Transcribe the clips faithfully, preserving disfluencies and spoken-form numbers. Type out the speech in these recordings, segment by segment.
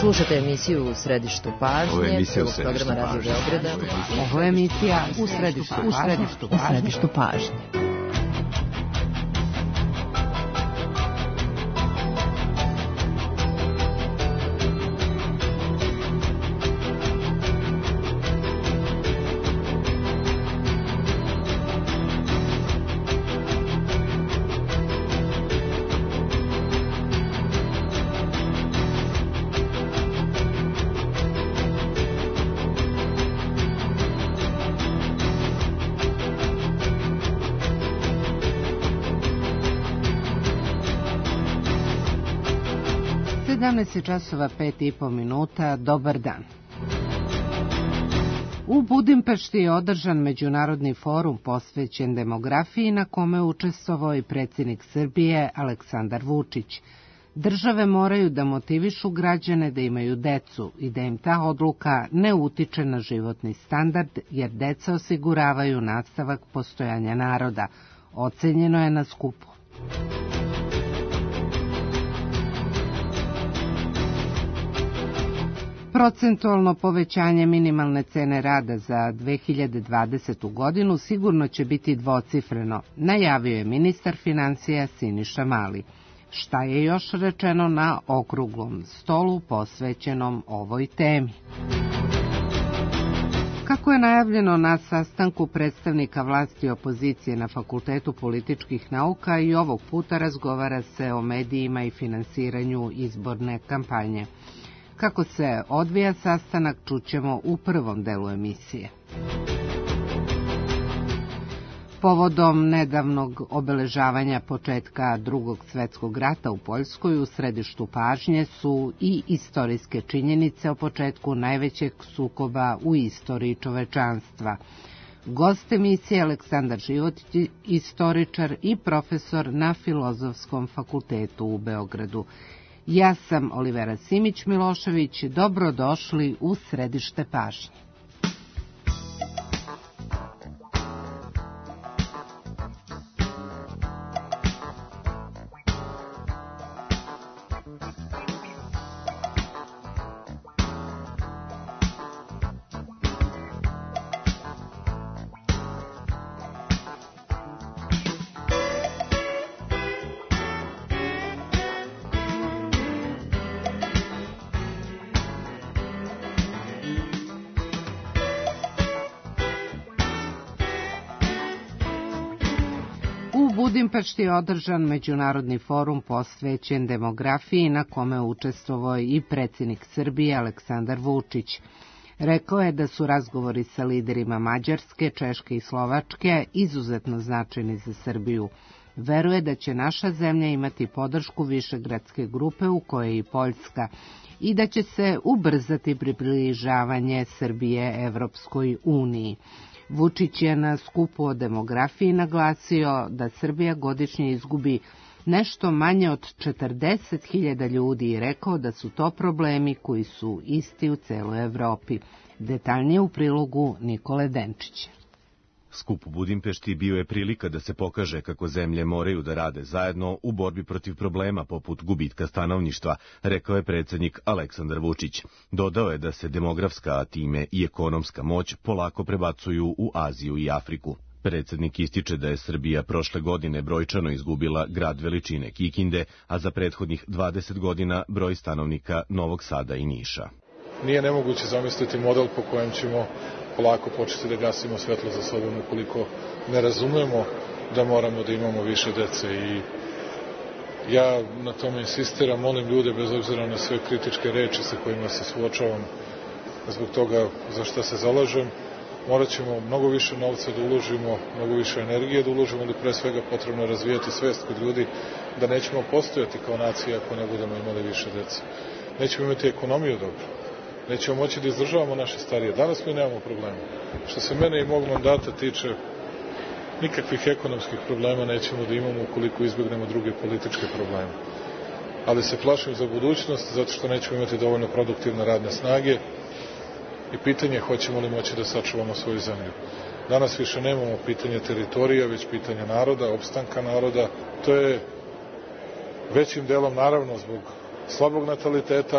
Slušate emisiju U središtu pažnje. Ovo je emisija U središtu programa Radio Beograda. Ovo je emisija U središtu pažnje. U središtu pažnje. sedamnaest časova pet i po minuta, dobar dan. U Budimpešti je održan međunarodni forum posvećen demografiji na kome učestvovao i predsjednik Srbije Aleksandar Vučić. Države moraju da motivišu građane da imaju decu i da im ta odluka ne utiče na životni standard, jer deca osiguravaju nastavak postojanja naroda, ocenjeno je na skupu. Procentualno povećanje minimalne cene rada za dve hiljade dvadesetu. godinu sigurno će biti dvocifreno, najavio je ministar finansija Siniša Mali. Šta je još rečeno na okruglom stolu posvećenom ovoj temi? Kako je najavljeno na sastanku predstavnika vlasti i opozicije na Fakultetu političkih nauka, i ovog puta razgovara se o medijima i finansiranju izborne kampanje. Kako se odvija sastanak, čućemo u prvom delu emisije. Povodom nedavnog obeležavanja početka Drugog svjetskog rata u Poljskoj u središtu pažnje su i istorijske činjenice o početku najvećeg sukoba u istoriji čovečanstva. Gost emisije Aleksandar Životić, istoričar i profesor na Filozofskom fakultetu u Beogradu. Ja sam Olivera Simić-Milošević, dobrodošli u središte pažnje. U Budimpešti je održan međunarodni forum posvećen demografiji na kome učestvovao i predsjednik Srbije Aleksandar Vučić. Rekao je da su razgovori sa liderima Mađarske, Češke i Slovačke izuzetno značajni za Srbiju. Veruje da će naša zemlja imati podršku višegradske grupe u kojoj je i Poljska i da će se ubrzati približavanje Srbije Evropskoj uniji. Vučić je na skupu o demografiji naglasio da Srbija godišnje izgubi nešto manje od četrdeset hiljada ljudi i rekao da su to problemi koji su isti u celoj Evropi. Detaljnije u prilogu Nikole Denčića. Skup u Budimpešti bio je prilika da se pokaže kako zemlje moraju da rade zajedno u borbi protiv problema poput gubitka stanovništva, rekao je predsjednik Aleksandar Vučić. Dodao je da se demografska, a time i ekonomska moć polako prebacuju u Aziju i Afriku. Predsjednik ističe da je Srbija prošle godine brojčano izgubila grad veličine Kikinde, a za prethodnih dvadeset godina broj stanovnika Novog Sada i Niša. Nije nemoguće zamisliti model po kojem ćemo polako početi da gasimo svetlo za sobom ukoliko ne razumemo da moramo da imamo više dece. I ja na tome insistiram, molim ljude bez obzira na sve kritičke reči sa kojima se suočavam zbog toga za šta se zalažem. Morat ćemo mnogo više novca da uložimo, mnogo više energije da uložimo, ali pre svega potrebno je razvijati svest kod ljudi da nećemo postojati kao nacija ako ne budemo imali više dece. Nećemo imati ekonomiju dobro. Nećemo moći da izdržavamo naše starije. Danas mi nemamo problema. Što se mene i mog mandata tiče, nikakvih ekonomskih problema nećemo da imamo ukoliko izbjegnemo druge političke probleme. Ali se plašim za budućnost, zato što nećemo imati dovoljno produktivne radne snage i pitanje je hoćemo li moći da sačuvamo svoju zemlju. Danas više nemamo pitanje teritorija, već pitanje naroda, opstanka naroda. To je većim delom naravno zbog slabog nataliteta,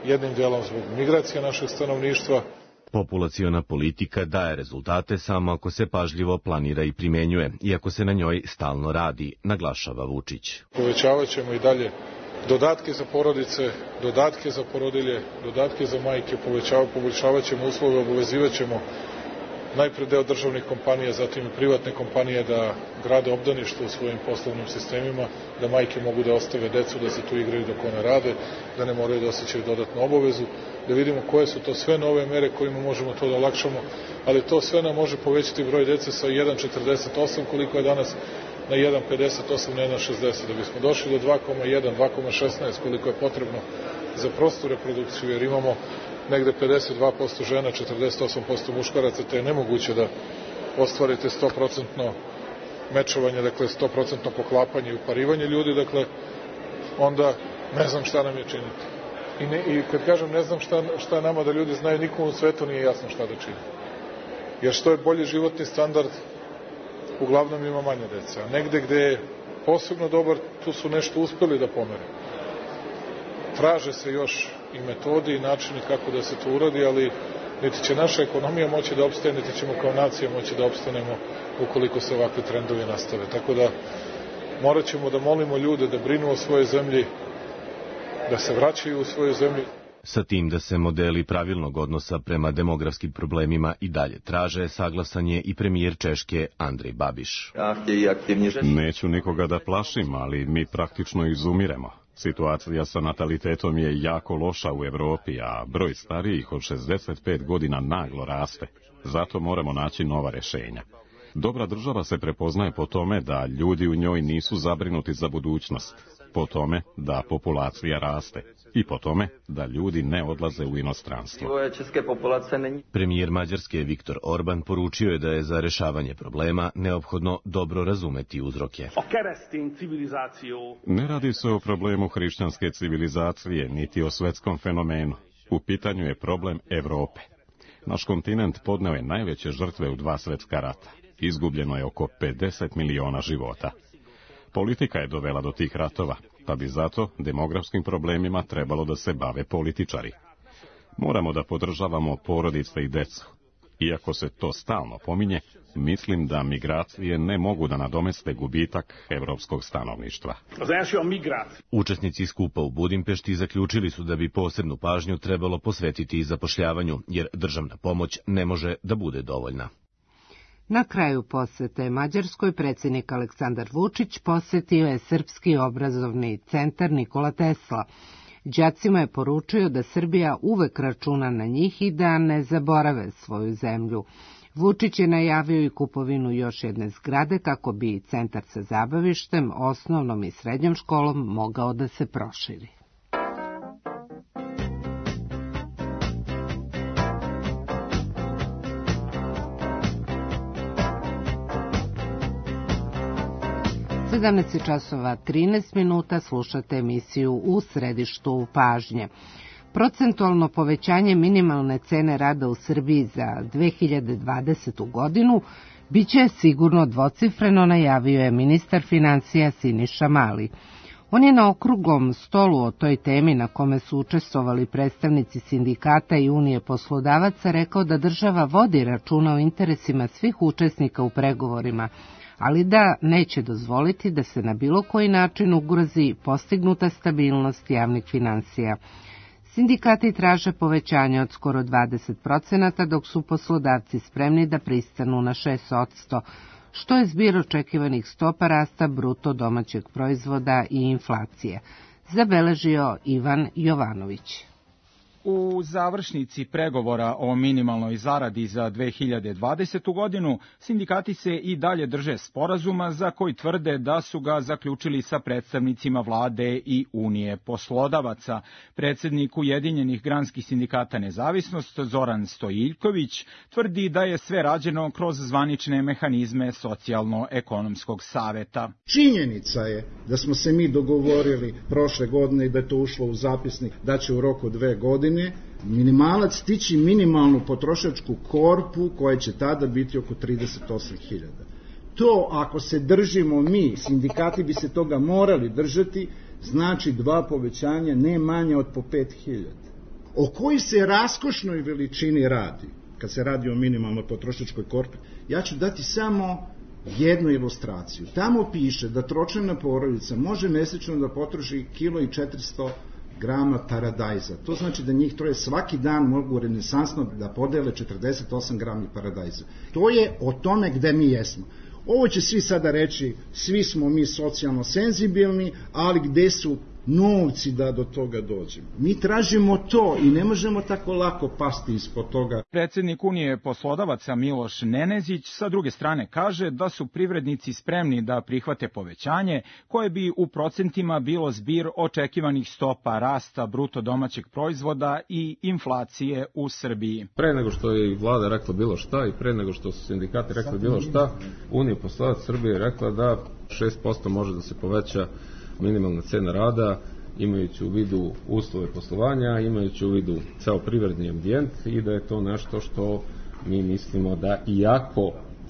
jednim delom zbog migracija našeg stanovništva. Populaciona politika daje rezultate samo ako se pažljivo planira i primenjuje, iako se na njoj stalno radi, naglašava Vučić. Povećavat ćemo i dalje dodatke za porodice, dodatke za porodilje, dodatke za majke, poboljšavat ćemo uslove, obavezivat ćemo najpre deo državnih kompanija, zatim i privatne kompanije da grade obdanište u svojim poslovnim sistemima, da majke mogu da ostave decu, da se tu igraju dok one rade, da ne moraju da osjećaju dodatnu obavezu, da vidimo koje su to sve nove mere kojima možemo to da olakšamo, ali to sve nam može povećati broj dece sa jedan zarez četrdeset osam koliko je danas na jedan zarez pedeset osam, na jedan zarez šezdeset, da bismo došli do dva zarez jedan, dva zarez šesnaest koliko je potrebno za prostu reprodukciju, jer imamo negde pedeset dva posto žena, četrdeset osam posto muškaraca, te je nemoguće da ostvarite sto posto mečovanje, dakle sto posto poklapanje i uparivanje ljudi, dakle onda ne znam šta nam je činiti. I, ne, i kad kažem ne znam šta, šta nama da ljudi znaju, nikom u svetu nije jasno šta da čini. Jer što je bolji životni standard, uglavnom ima manje dece. A negde gde je posebno dobar, tu su nešto uspeli da pomere. Traže se još i metodi i načini kako da se to uradi, ali niti će naša ekonomija moći da opstane, niti ćemo kao nacija moći da opstanemo ukoliko se ovakve trendovi nastave. Tako da morat ćemo da molimo ljude da brinu o svojoj zemlji, da se vraćaju u svoju zemlju. Sa tim da se modeli pravilnog odnosa prema demografskim problemima i dalje traže, saglasan je i premijer Češke Andrej Babiš. Neću nikoga da plašim, ali mi praktično izumiremo. Situacija sa natalitetom je jako loša u Evropi, a broj starijih od šezdeset pet godina naglo raste. Zato moramo naći nova rešenja. Dobra država se prepoznaje po tome da ljudi u njoj nisu zabrinuti za budućnost, po tome da populacija raste i po tome da ljudi ne odlaze u inostranstvo. Premijer Mađarske Viktor Orban poručio je da je za rešavanje problema neophodno dobro razumeti uzroke. Ne radi se o problemu hrišćanske civilizacije, niti o svetskom fenomenu. U pitanju je problem Evrope. Naš kontinent podneo je najveće žrtve u dva svetska rata. Izgubljeno je oko pedeset miliona života. Politika je dovela do tih ratova, pa bi zato demografskim problemima trebalo da se bave političari. Moramo da podržavamo porodice i decu. Iako se to stalno pominje, mislim da migracije ne mogu da nadomeste gubitak evropskog stanovništva. Učesnici skupa u Budimpešti zaključili su da bi posebnu pažnju trebalo posvetiti i zapošljavanju, jer državna pomoć ne može da bude dovoljna. Na kraju posete Mađarskoj predsjednik Aleksandar Vučić posetio je Srpski obrazovni centar Nikola Tesla. Đacima je poručio da Srbija uvek računa na njih i da ne zaborave svoju zemlju. Vučić je najavio i kupovinu još jedne zgrade kako bi centar sa zabavištem, osnovnom i srednjom školom mogao da se proširi. sedamnaest časova trinaest minuta, slušate emisiju U središtu pažnje. Procentualno povećanje minimalne cene rada u Srbiji za dve hiljade dvadesetu godinu biće sigurno dvocifreno, najavio je ministar financija Siniša Mali. On je na okruglom stolu o toj temi na kome su učestvovali predstavnici sindikata i Unije poslodavaca rekao da država vodi računa o interesima svih učesnika u pregovorima, ali da neće dozvoliti da se na bilo koji način ugrozi postignuta stabilnost javnih finansija. Sindikati traže povećanje od skoro dvadeset procenata, dok su poslodavci spremni da pristanu na šest posto, što je zbir očekivanih stopa rasta bruto domaćeg proizvoda i inflacije, zabeležio Ivan Jovanović. U završnici pregovora o minimalnoj zaradi za dve hiljade dvadesetu godinu, sindikati se i dalje drže sporazuma za koji tvrde da su ga zaključili sa predstavnicima vlade i Unije poslodavaca. Predsjednik Ujedinjenih granskih sindikata Nezavisnost Zoran Stojiljković tvrdi da je sve rađeno kroz zvanične mehanizme socijalno-ekonomskog saveta. Činjenica je da smo se mi dogovorili prošle godine i da je to ušlo u zapisnik da će u roku dve godine minimalac stići minimalnu potrošačku korpu koja će tada biti oko trideset osam hiljada. To ako se držimo mi, sindikati bi se toga morali držati, znači dva povećanja ne manje od po pet hiljada. o kojoj se raskošnoj veličini radi, kad se radi o minimalnoj potrošačkoj korpi, ja ću dati samo jednu ilustraciju. Tamo piše da tročlana porodica može mesečno da potroši kilo i četiristo grama paradajza. To znači da njih troje svaki dan mogu renesansno da podele četrdeset osam grama paradajza. To je o tome gde mi jesmo. Ovo će svi sada reći, svi smo mi socijalno senzibilni, ali gde su novci da do toga dođemo. Mi tražimo to i ne možemo tako lako pasti ispod toga. Predsednik Unije poslodavaca Miloš Nenezić sa druge strane kaže da su privrednici spremni da prihvate povećanje koje bi u procentima bilo zbir očekivanih stopa rasta bruto domaćeg proizvoda i inflacije u Srbiji. Pre nego što je i vlada rekla bilo šta i pre nego što su sindikati rekli bilo šta, Unija poslodavaca Srbije je rekla da šest posto može da se poveća minimalna cena rada, imajući u vidu uslove poslovanja, imajući u vidu ceo privredni ambijent i da je to nešto što mi mislimo da iako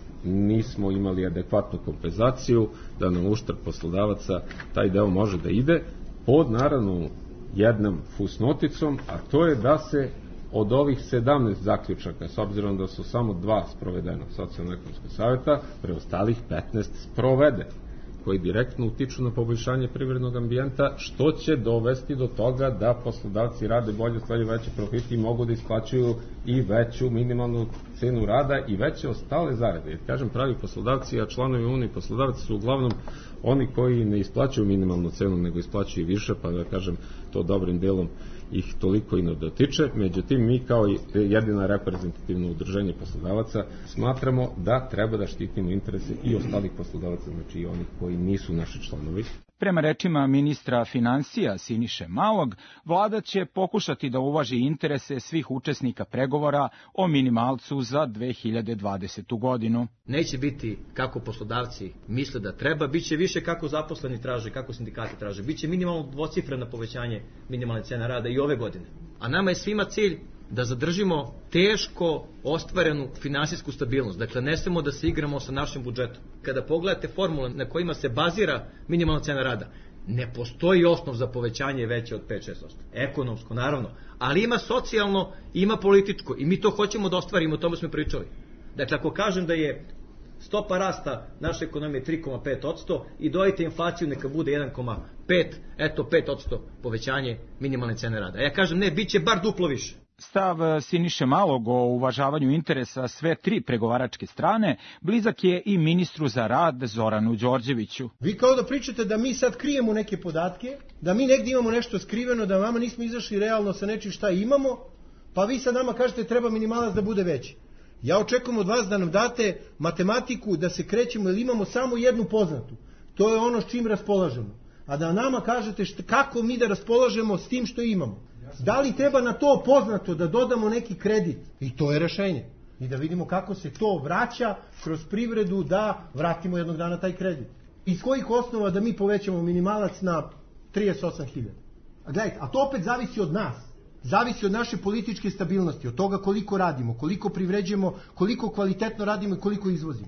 nismo imali adekvatnu kompenzaciju, da na uštrb poslodavaca taj deo može da ide, pod naravno jednom fusnoticom, a to je da se od ovih sedamnaest zaključaka, s obzirom da su samo dva sprovedena socijalno-ekonomskog saveta, preostalih petnaest sprovede, koji direktno utiču na poboljšanje privrednog ambijenta, što će dovesti do toga da poslodavci rade bolje, stvaraju veće profite i mogu da isplaćuju i veću minimalnu cenu rada i veće ostale zarade. Jer, kažem, pravi poslodavci, a članovi Unije poslodavci su uglavnom oni koji ne isplaćuju minimalnu cenu, nego isplaćuju više, pa da kažem, to dobrim delom ih toliko i ne dotiče. Međutim, mi kao jedina reprezentativno udruženje poslodavaca smatramo da treba da štitimo interese i ostalih poslodavaca, znači i onih koji nisu naši članovi. Prema rečima ministra finansija Siniše Malog, vlada će pokušati da uvaži interese svih učesnika pregovora o minimalcu za dve hiljade dvadesetu godinu. Neće biti kako poslodavci misle da treba, bit će više kako zaposleni traže, kako sindikati traže. Biće minimalno dvocifreno povećanje minimalne cene rada i ove godine. A nama je svima cilj da zadržimo teško ostvarenu finansijsku stabilnost. Dakle, ne smemo da se igramo sa našim budžetom. Kada pogledate formule na kojima se bazira minimalna cena rada, ne postoji osnov za povećanje veće od pet do šest posto. Ekonomsko, naravno. Ali ima socijalno, ima političko. I mi to hoćemo da ostvarimo, o tome smo pričali. Dakle, ako kažem da je stopa rasta naše ekonomije tri zarez pet posto i dodajte inflaciju neka bude jedan zarez pet, eto pet posto povećanje minimalne cene rada. Ja kažem ne, bit će bar duplo više. Stav Siniše Malog o uvažavanju interesa sve tri pregovaračke strane blizak je i ministru za rad Zoranu Đorđeviću. Vi kao da pričate da mi sad krijemo neke podatke, da mi negdje imamo nešto skriveno, da vama nismo izašli realno sa nečim šta imamo, pa vi sad nama kažete treba minimalac da bude veći. Ja očekujem od vas da nam date matematiku da se krećemo, jer imamo samo jednu poznatu. To je ono s čim raspolažemo. A da nama kažete šta, kako mi da raspolažemo s tim što imamo. Da li treba na to poznato da dodamo neki kredit? I to je rešenje. I da vidimo kako se to vraća kroz privredu da vratimo jednog dana taj kredit. Iz kojih osnova da mi povećamo minimalac na trideset osam hiljada? A gledajte, a to opet zavisi od nas. Zavisi od naše političke stabilnosti, od toga koliko radimo, koliko privređujemo, koliko kvalitetno radimo i koliko izvozimo.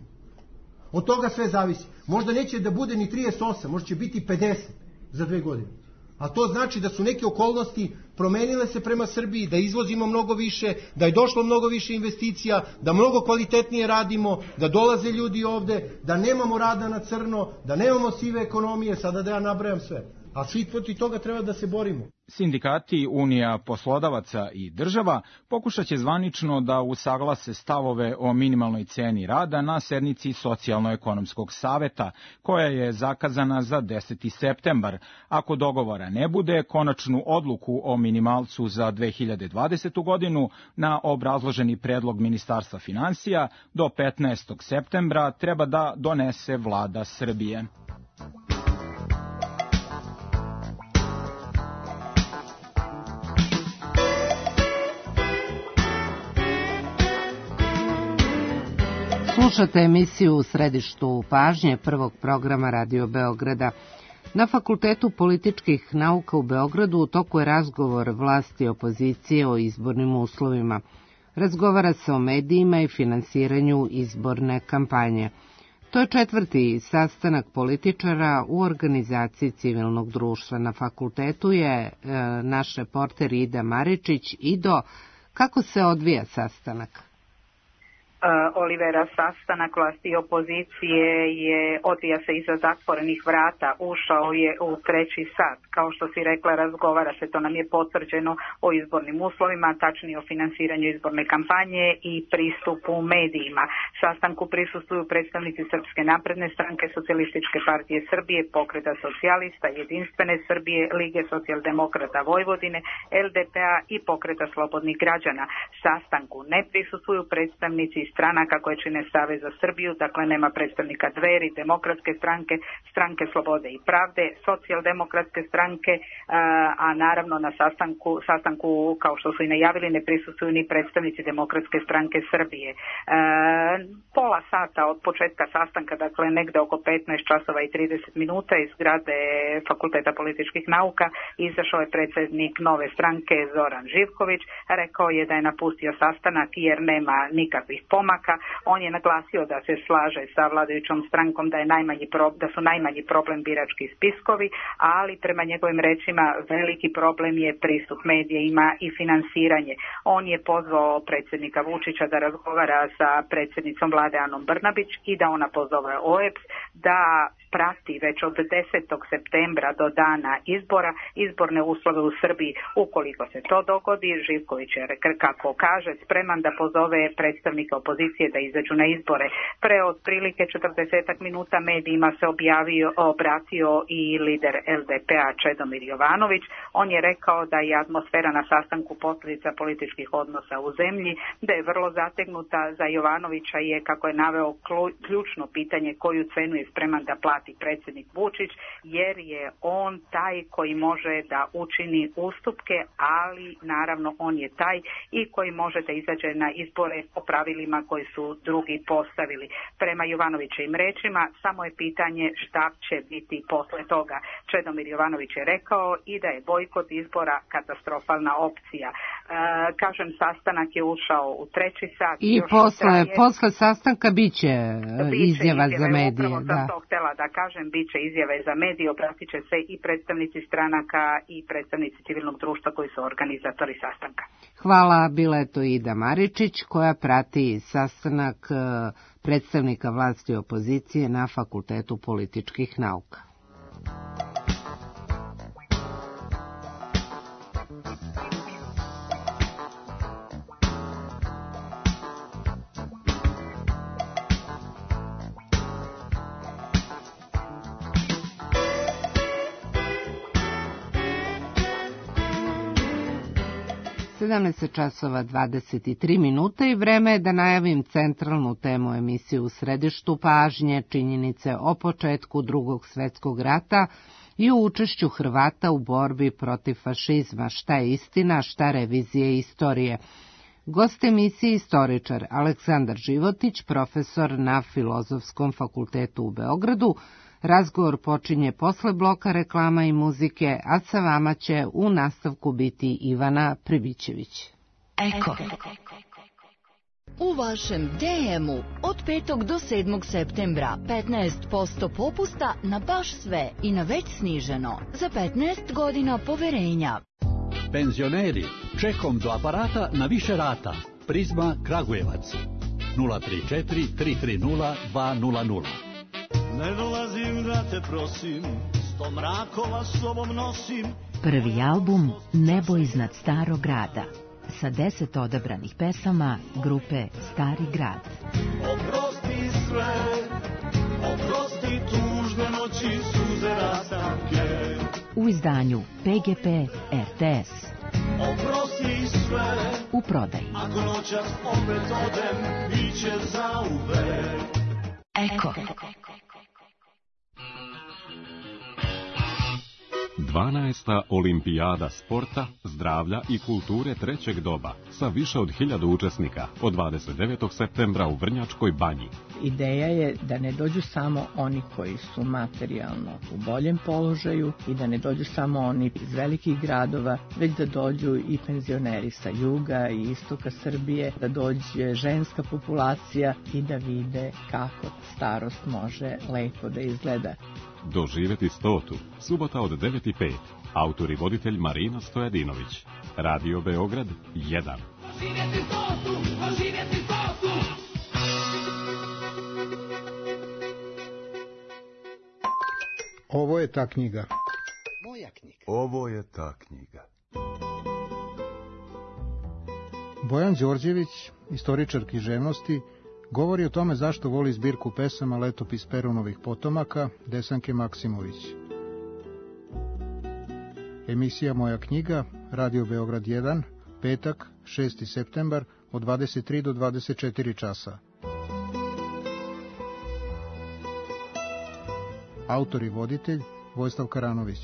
Od toga sve zavisi. Možda neće da bude ni trideset osam, možda će biti pedeset za dve godine. A to znači da su neke okolnosti promenile se prema Srbiji, da izvozimo mnogo više, da je došlo mnogo više investicija, da mnogo kvalitetnije radimo, da dolaze ljudi ovde, da nemamo rada na crno, da nemamo sive ekonomije, sada da ja nabrajam sve. A svi protiv toga treba da se borimo. Sindikati, Unija poslodavaca i država pokušat će zvanično da usaglase stavove o minimalnoj ceni rada na sednici Socijalno-ekonomskog saveta, koja je zakazana za deseti septembar. Ako dogovora ne bude, konačnu odluku o minimalcu za dve hiljade dvadesetu godinu na obrazloženi predlog Ministarstva finansija do petnaestog septembra treba da donese vlada Srbije. Slušate emisiju U središtu pažnje prvog programa Radio Beograda. Na Fakultetu političkih nauka u Beogradu u toku je razgovor vlasti i opozicije o izbornim uslovima. Razgovara se o medijima i finansiranju izborne kampanje. To je četvrti sastanak političara u organizaciji civilnog društva. Na fakultetu je e, naš reporter Ida Maričić. Ido, kako se odvija sastanak? Olivera, sastanak vlasti i opozicije je, odvija se iza zatvorenih vrata, ušao je u treći sat. Kao što si rekla, razgovara se, to nam je potvrđeno, o izbornim uslovima, tačnije o finansiranju izborne kampanje i pristupu medijima. Sastanku prisustvuju predstavnici Srpske napredne stranke, Socijalističke partije Srbije, Pokreta socijalista, Jedinstvene Srbije, Lige socijaldemokrata Vojvodine, el de pe a i Pokreta slobodnih građana. Sastanku ne prisustvuju predstavnici stranaka koje čine Savez za Srbiju, dakle nema predstavnika Dveri, Demokratske stranke, Stranke slobode i pravde, Socijaldemokratske stranke, a naravno na sastanku, sastanku kao što su i najavili, ne prisustvuju ni predstavnici Demokratske stranke Srbije. Pola sata od početka sastanka, dakle negde oko petnaest časova i trideset minuta iz zgrade Fakulteta političkih nauka, izašao je predsjednik Nove stranke Zoran Živković, rekao je da je napustio sastanak jer nema nikakvih pomaka. On je naglasio da se slaže sa vladajućom strankom da, je najmanji pro, da su najmanji problem birački spiskovi, ali prema njegovim rečima veliki problem je pristup medijima i finansiranje. On je pozvao predsjednika Vučića da razgovara sa predsjednicom vlade Anom Brnabić i da ona pozove o e pe es da prati već od desetog septembra do dana izbora izborne uslove u Srbiji. Ukoliko se to dogodi, Živković je, kako kaže, spreman da pozove predstavnike opozicije da izađu na izbore. Pre otprilike četrdesetak minuta medijima se objavio, obratio i lider el de pe a Čedomir Jovanović. On je rekao da je atmosfera na sastanku posljedica političkih odnosa u zemlji, da je vrlo zategnuta. Za Jovanovića je, kako je naveo, ključno pitanje koju cenu je spreman da plati predsjednik Vučić, jer je on taj koji može da učini ustupke, ali naravno on je taj i koji može da izađe na izbore po pravilima koji su drugi postavili. Prema Jovanovićevim rečima, samo je pitanje šta će biti posle toga. Čedomir Jovanović je rekao i da je bojkot izbora katastrofalna opcija. E, kažem, sastanak je ušao u treći sat. I posle, posle sastanka biće izjava za medije. Upravo sam to htjela da kažem, bit će izjave za medije, obratit će se i predstavnici stranaka i predstavnici civilnog društva koji su organizatori sastanka. Hvala, bila je to Ida Maričić koja prati sastanak predstavnika vlasti i opozicije na Fakultetu političkih nauka. sedamnaest časova dvadeset tri minuta i vreme je da najavim centralnu temu emisije U središtu pažnje, činjenice o početku Drugog svjetskog rata i o učešću Hrvata u borbi protiv fašizma, šta je istina, šta revizije istorije. Gost emisije istoričar Aleksandar Životić, profesor na Filozofskom fakultetu u Beogradu. Razgovor počinje posle bloka reklama i muzike, a sa vama će u nastavku biti Ivana Pribićević. Eko. U vašem de emu od petog do sedmog septembra petnaest posto popusta na baš sve i na već sniženo za petnaest godina poverenja. Penzioneri, čekom do aparata na više rata. Prizma Kragujevac nula tri četiri tri tri nula dva nula nula. Ne dolazim da te prosim, sto mrakova sobom nosim. Prvi album Nebo iznad starog grada sa deset odabranih pesama grupe Stari grad. Oprosti sve, oprosti tužne noći, suze rastanke. U izdanju pe ge pe er te es. Oprosti sve, u prodaji. Ako noćas opet odem, bit će zauvek. Eko. dvanaesta olimpijada sporta, zdravlja i kulture trećeg doba sa više od hiljadu učesnika od dvadeset devetog septembra u Vrnjačkoj banji. Ideja je da ne dođu samo oni koji su materijalno u boljem položaju i da ne dođu samo oni iz velikih gradova, već da dođu i penzioneri sa juga i istoka Srbije, da dođe ženska populacija i da vide kako starost može lepo da izgleda. Doživeti stotu, subota od devet i pet. Autor i voditelj Marina Stojadinović. Radio Beograd jedan. Doživjeti stotu, doživjeti stotu. Ovo je ta knjiga. Moja knjiga. Ovo je ta knjiga. Bojan Đorđević, istoričar književnosti, govori o tome zašto voli zbirku pesama Letopis Perunovih potomaka Desanke Maksimović. Emisija Moja knjiga, Radio Beograd jedan, petak, šesti septembar, od dvadeset tri do dvadeset četiri časa. Autor i voditelj Vojislav Karanović.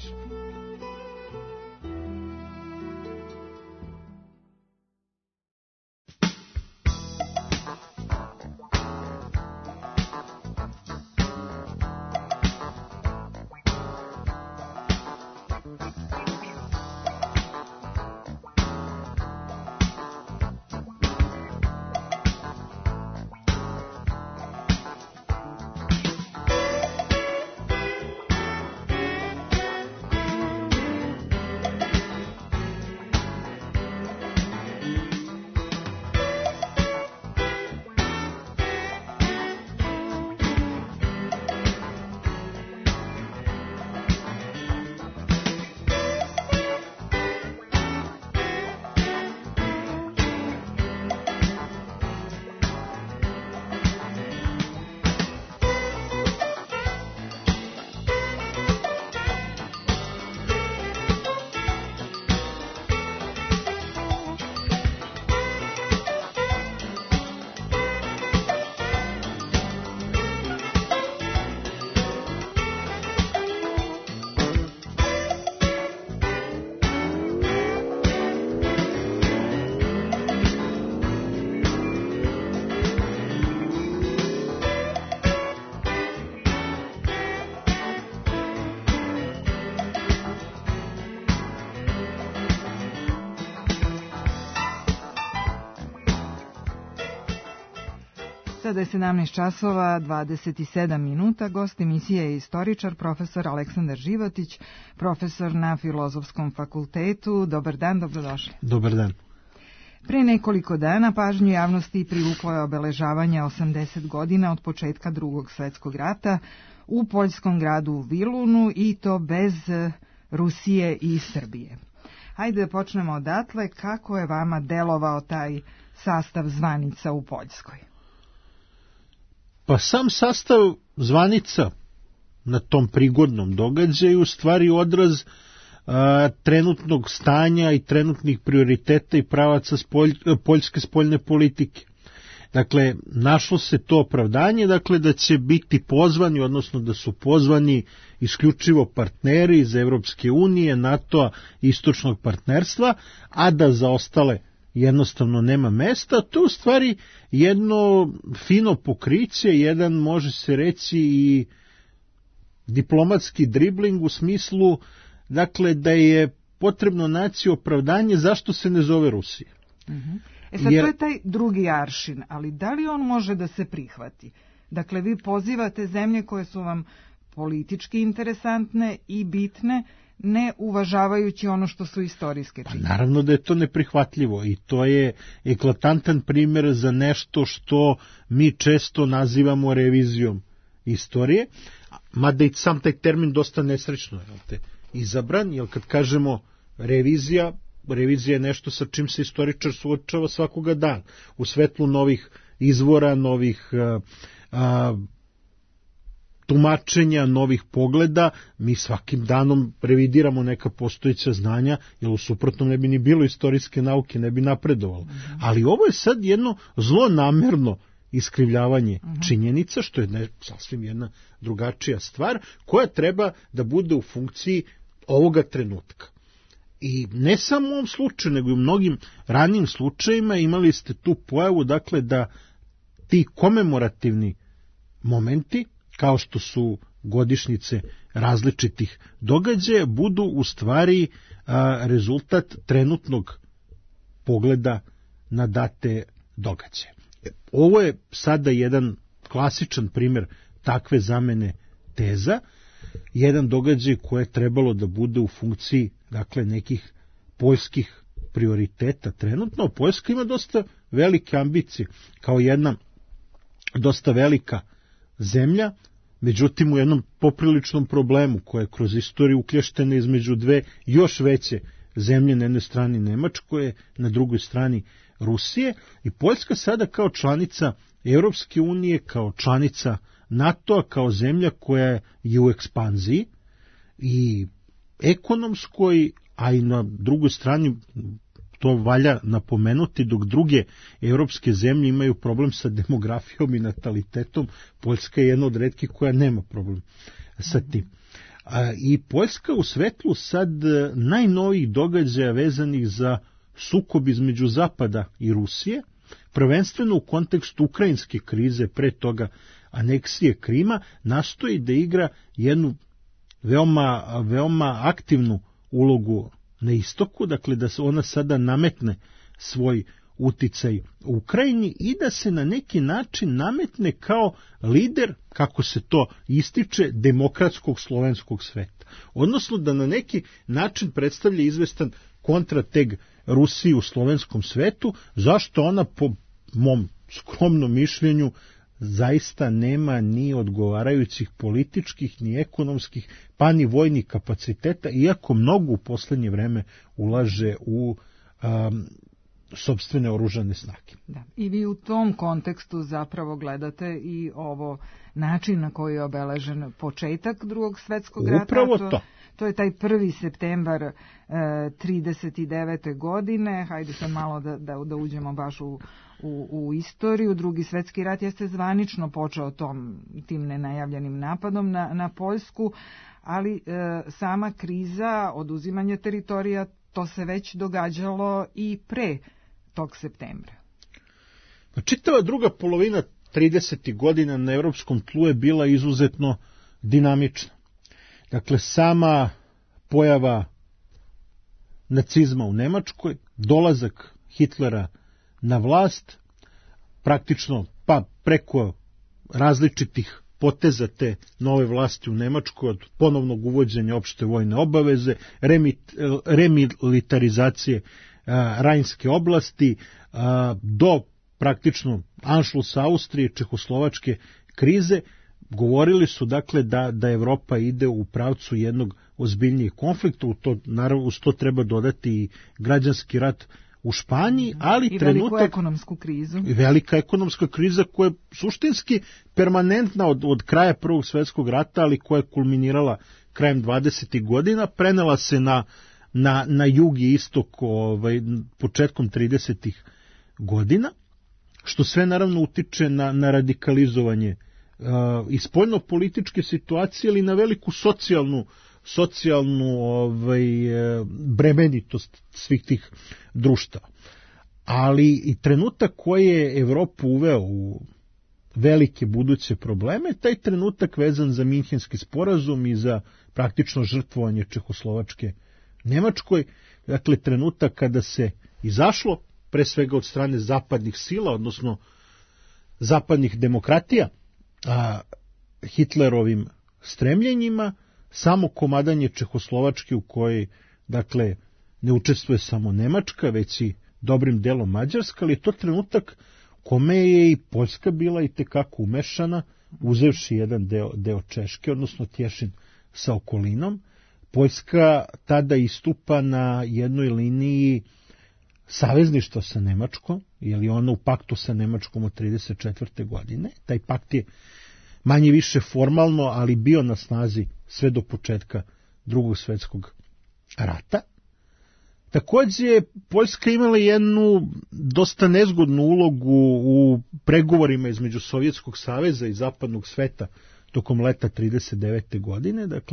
Sada je sedamnaest časova, dvadeset sedam minuta. Gost emisije je istoričar, profesor Aleksandar Životić, profesor na Filozofskom fakultetu. Dobar dan, dobrodošli. Dobar dan. Pre nekoliko dana pažnju javnosti privuklo je obeležavanje osamdeset godina od početka Drugog svetskog rata u poljskom gradu Vilunu, i to bez Rusije i Srbije. Hajde da počnemo odatle. Kako je vama delovao taj sastav zvanica u Poljskoj? Pa sam sastav zvanica na tom prigodnom događaju u stvari odraz a, trenutnog stanja i trenutnih prioriteta i pravaca spolj, poljske spoljne politike. Dakle, našlo se to opravdanje, dakle, da će biti pozvani, odnosno da su pozvani isključivo partneri iz Evropske unije, NATO-a, istočnog partnerstva, a da za ostale jednostavno nema mesta. To u stvari jedno fino pokriće, jedan, može se reći, i diplomatski dribling u smislu, dakle, da je potrebno naći opravdanje zašto se ne zove Rusija. Uh-huh. E sad, Jer... to je taj drugi aršin, ali da li on može da se prihvati? Dakle, vi pozivate zemlje koje su vam politički interesantne i bitne, ne uvažavajući ono što su istorijske činjenice. Pa naravno da je to neprihvatljivo i to je eklatantan primjer za nešto što mi često nazivamo revizijom istorije, mada i sam taj termin dosta nesrećno je izabran, jer kad kažemo revizija, revizija je nešto sa čim se istoričar suočava svakoga dana, u svetlu novih izvora, novih a, a, tumačenja, novih pogleda. Mi svakim danom revidiramo neka postojeća znanja, jer u suprotnom ne bi ni bilo istorijske nauke, ne bi napredovalo. Mm-hmm. Ali ovo je sad jedno zlonamerno iskrivljavanje mm-hmm. činjenica, što je ne, sasvim jedna drugačija stvar, koja treba da bude u funkciji ovoga trenutka. I ne samo u ovom slučaju, nego i u mnogim ranijim slučajima imali ste tu pojavu, dakle, da ti komemorativni momenti, kao što su godišnjice različitih događaja, budu u stvari a, rezultat trenutnog pogleda na date događaje. Ovo je sada jedan klasičan primjer takve zamene teza, jedan događaj koji je trebalo da bude u funkciji, dakle, nekih poljskih prioriteta trenutno. Poljska ima dosta velike ambicije kao jedna dosta velika zemlja, međutim u jednom popriličnom problemu koja je kroz istoriju uklještena između dve još veće zemlje, na jednoj strani Nemačkoj, na drugoj strani Rusije, i Poljska sada kao članica Europske unije, kao članica NATO-a, kao zemlja koja je u ekspanziji i ekonomskoj, a i na drugoj strani, to valja napomenuti, dok druge europske zemlje imaju problem sa demografijom i natalitetom, Poljska je jedna od retkih koja nema problem sa tim. I Poljska u svetlu sad najnovijih događaja vezanih za sukob između Zapada i Rusije, prvenstveno u kontekstu ukrajinske krize, pre toga aneksije Krima, nastoji da igra jednu veoma, veoma aktivnu ulogu na istoku, dakle da se ona sada nametne svoj uticaj u Ukrajini i da se na neki način nametne kao lider, kako se to ističe, demokratskog slovenskog sveta. Odnosno da na neki način predstavlja izvestan kontrateg Rusiji u slovenskom svetu, zašto ona po mom skromnom mišljenju zaista nema ni odgovarajućih političkih, ni ekonomskih, pa ni vojnih kapaciteta, iako mnogo u poslednje vreme ulaže u um, sopstvene oružane snage. Da. I vi u tom kontekstu zapravo gledate i ovo način na koji je obeležen početak Drugog svetskog rata. Upravo to. To je taj prvi septembar e, trideset devete godine, hajde sad malo da, da, da uđemo baš u, u, u istoriju. Drugi svetski rat jeste zvanično počeo tom, tim nenajavljenim napadom na, na Poljsku, ali e, sama kriza, oduzimanje teritorija, to se već događalo i pre tog septembra. Čitava druga polovina tridesetih godina na evropskom tlu je bila izuzetno dinamična. Dakle, sama pojava nacizma u Nemačkoj, dolazak Hitlera na vlast, praktično pa preko različitih poteza te nove vlasti u Nemačkoj, od ponovnog uvođenja opšte vojne obaveze, remit, remilitarizacije a, Rajnske oblasti, a, do praktično Anšlusa Austrije, Čehoslovačke krize, govorili su dakle da, da Evropa ide u pravcu jednog ozbiljnijeg konflikta, u to, naravno uz to treba dodati i građanski rat u Španiji, ali i trenutak... veliku ekonomsku krizu. I velika ekonomska kriza koja je suštinski permanentna od, od kraja Prvog svjetskog rata, ali koja je kulminirala krajem dvadesetih godina, prenela se na, na, na jug i istok ovaj, početkom tridesetih godina, što sve naravno utiče na, na radikalizovanje uh, i spoljno-političke situacije, ali na veliku socijalnu socijalnu ovaj, bremenitost svih tih društava. Ali i trenutak koji je Evropu uveo u velike buduće probleme, taj trenutak vezan za Minhenski sporazum i za praktično žrtvovanje Čehoslovačke Nemačkoj, dakle trenutak kada se izašlo pre svega od strane zapadnih sila, odnosno zapadnih demokratija, a Hitlerovim stremljenjima, samo komadanje Čehoslovačke u kojoj, dakle, ne učestvuje samo Nemačka, već i dobrim delom Mađarska, ali je to trenutak kome je i Poljska bila i tekako umešana, uzevši jedan deo, deo Češke, odnosno Tješin sa okolinom. Poljska tada istupa na jednoj liniji savezništva sa Nemačkom, jer je ona u paktu sa Nemačkom od trideset četvrte godine. Taj pakt je manje više formalno, ali bio na snazi sve do početka Drugog svjetskog rata. Također je Poljska imala jednu dosta nezgodnu ulogu u pregovorima između Sovjetskog saveza i zapadnog sveta tokom leta trideset devete godine. Dakle,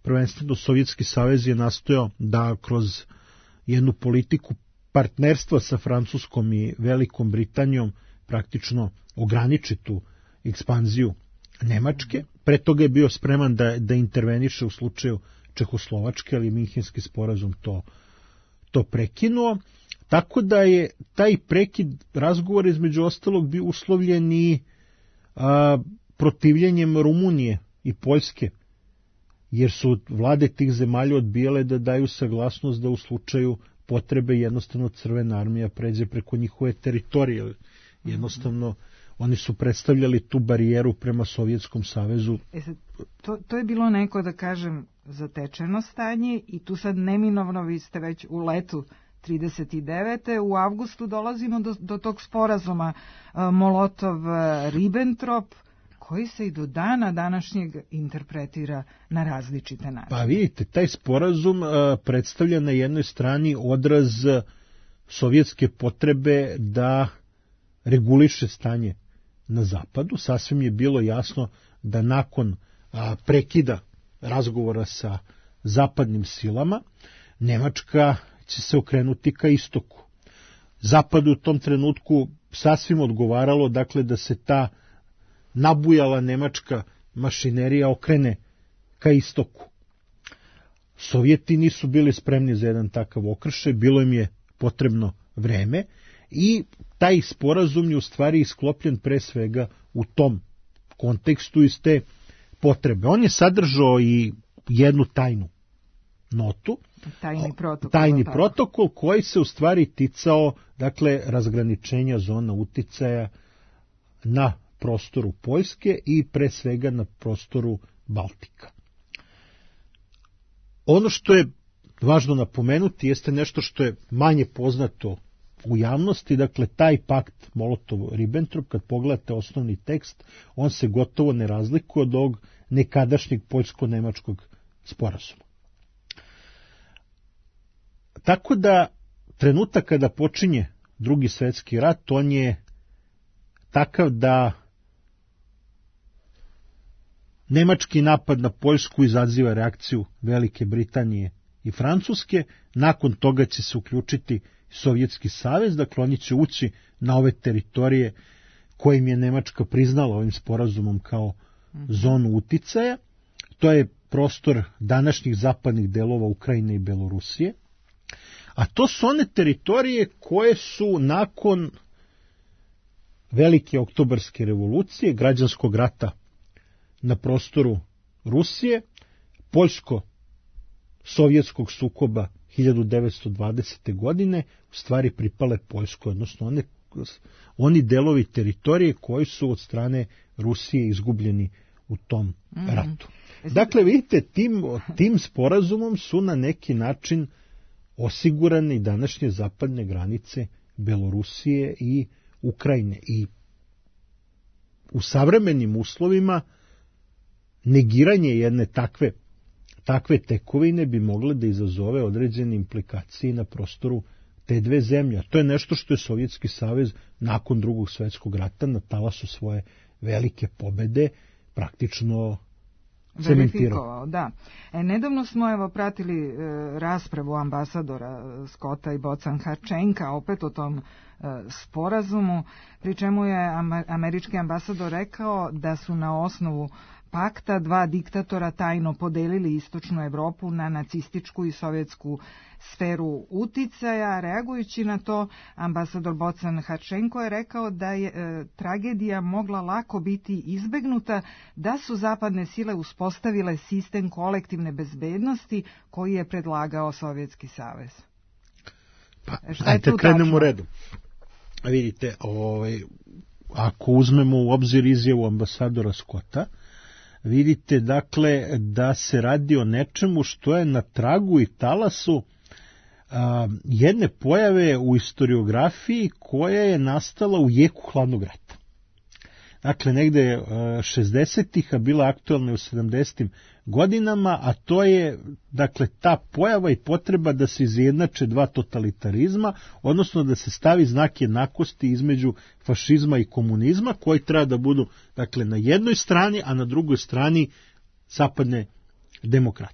prvenstveno Sovjetski savez je nastojao da kroz jednu politiku partnerstva sa Francuskom i Velikom Britanijom praktično ograniči tu ekspanziju Nemačke. Pre toga je bio spreman da, da interveniše u slučaju Čehoslovačke, ali Minhenski sporazum to, to prekinuo. Tako da je taj prekid razgovora između ostalog bio uslovljen i a, protivljenjem Rumunije i Poljske, jer su vlade tih zemalja odbijale da daju saglasnost da u slučaju potrebe jednostavno Crvena armija pređe preko njihove teritorije. Jednostavno oni su predstavljali tu barijeru prema Sovjetskom savezu. E sad, to, to je bilo neko, da kažem, zatečeno stanje i tu sad neminovno, vi ste već u letu trideset devete U avgustu dolazimo do, do tog sporazuma uh, Molotov-Ribbentrop, koji se i do dana današnjeg interpretira na različite načine. Pa vidite, taj sporazum uh, predstavlja na jednoj strani odraz sovjetske potrebe da reguliše stanje na zapadu. Sasvim je bilo jasno da nakon a, prekida razgovora sa zapadnim silama, Nemačka će se okrenuti ka istoku. Zapadu u tom trenutku sasvim odgovaralo, dakle, da se ta nabujala nemačka mašinerija okrene ka istoku. Sovjeti nisu bili spremni za jedan takav okršaj, bilo im je potrebno vreme i taj sporazum je u stvari isklopljen pre svega u tom kontekstu iz te potrebe. On je sadržao i jednu tajnu notu, tajni protokol, tajni protokol koji se u stvari ticao, dakle, razgraničenja zona uticaja na prostoru Poljske i pre svega na prostoru Baltika. Ono što je važno napomenuti jeste nešto što je manje poznato u javnosti, dakle taj pakt Molotov-Ribbentrop, kad pogledate osnovni tekst, on se gotovo ne razlikuje od ovog nekadašnjeg poljsko-nemačkog sporazuma. Tako da trenutak kada počinje Drugi svjetski rat, on je takav da nemački napad na Poljsku izaziva reakciju Velike Britanije i Francuske, nakon toga će se uključiti Sovjetski savez, dakle oni će ući na ove teritorije kojim je Nemačka priznala ovim sporazumom kao zonu uticaja. To je prostor današnjih zapadnih delova Ukrajine i Belorusije. A to su one teritorije koje su nakon Velike oktobarske revolucije, građanskog rata na prostoru Rusije, poljsko-sovjetskog sukoba hiljadu devetsto dvadesete. godine u stvari pripale Poljskoj, odnosno one, oni delovi teritorije koji su od strane Rusije izgubljeni u tom mm-hmm. ratu. Dakle, vidite, tim, tim sporazumom su na neki način osigurane i današnje zapadne granice Belorusije i Ukrajine. I u savremenim uslovima negiranje jedne takve, takve tekovine bi mogle da izazove određene implikacije na prostoru te dve zemlje. To je nešto što je Sovjetski savez nakon Drugog svjetskog rata na talasu svoje velike pobede praktično verifikovao, da. E, nedavno smo evo pratili e, raspravu ambasadora Scotta i Bocan Harčenka opet o tom e, sporazumu, pri čemu je američki ambasador rekao da su na osnovu pakta dva diktatora tajno podelili istočnu Evropu na nacističku i sovjetsku sferu uticaja. Reagujući na to, ambasador Bocan Harčenko je rekao da je e, tragedija mogla lako biti izbegnuta da su zapadne sile uspostavile sistem kolektivne bezbednosti koji je predlagao Sovjetski savez. Pa, ajte krenemo redom. Vidite, ovaj, ako uzmemo u obzir izjavu ambasadora Scotta, vidite, dakle, da se radi o nečemu što je na tragu i talasu a, jedne pojave u historiografiji koja je nastala u jeku hladnog rata. Dakle, negde šezdesetih, a bila aktualna u sedamdesetim godinama, a to je, dakle, ta pojava i potreba da se izjednače dva totalitarizma, odnosno da se stavi znak jednakosti između fašizma i komunizma, koji treba da budu, dakle, na jednoj strani, a na drugoj strani zapadne demokratije.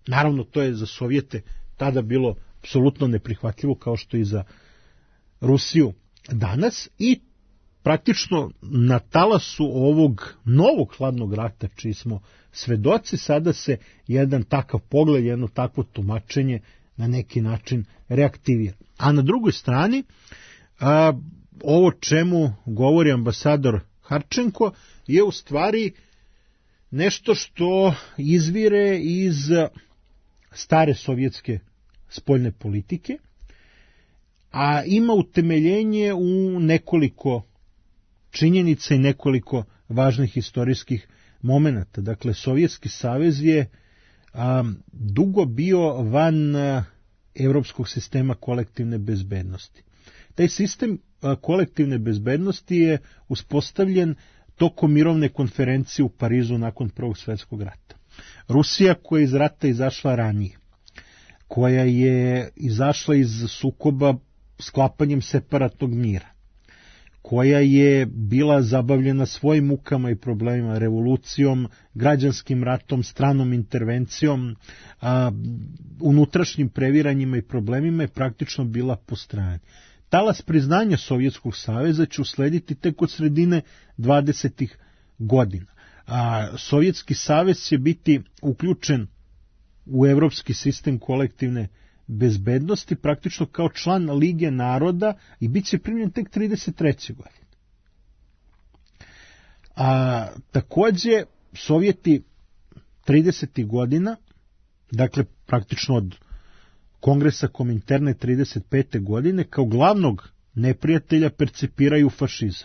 Naravno, to je za Sovjete tada bilo apsolutno neprihvatljivo, kao što i za Rusiju danas, i praktično na talasu ovog novog hladnog rata, čiji smo svedoci, sada se jedan takav pogled, jedno takvo tumačenje na neki način reaktivira. A na drugoj strani, a, ovo čemu govori ambasador Harčenko je u stvari nešto što izvire iz stare sovjetske spoljne politike, a ima utemeljenje u nekoliko činjenica i nekoliko važnih istorijskih momenata. Dakle, Sovjetski savez je a, dugo bio van a, evropskog sistema kolektivne bezbednosti. Taj sistem a, kolektivne bezbednosti je uspostavljen tokom mirovne konferencije u Parizu nakon Prvog svjetskog rata. Rusija, koja je iz rata izašla ranije, koja je izašla iz sukoba sklapanjem separatnog mira, koja je bila zabavljena svojim mukama i problemima, revolucijom, građanskim ratom, stranom intervencijom, a, unutrašnjim previranjima i problemima, je praktično bila po strani. Talas priznanja Sovjetskog saveza će uslediti tek od sredine dvadesetih godina. A Sovjetski savez će biti uključen u evropski sistem kolektivne bezbednosti praktično kao član Lige naroda i bit će primljen tek trideset treće godine. A takođe Sovjeti tridesetih godina, dakle praktično od Kongresa Kominterne trideset pete godine, kao glavnog neprijatelja percipiraju fašizam.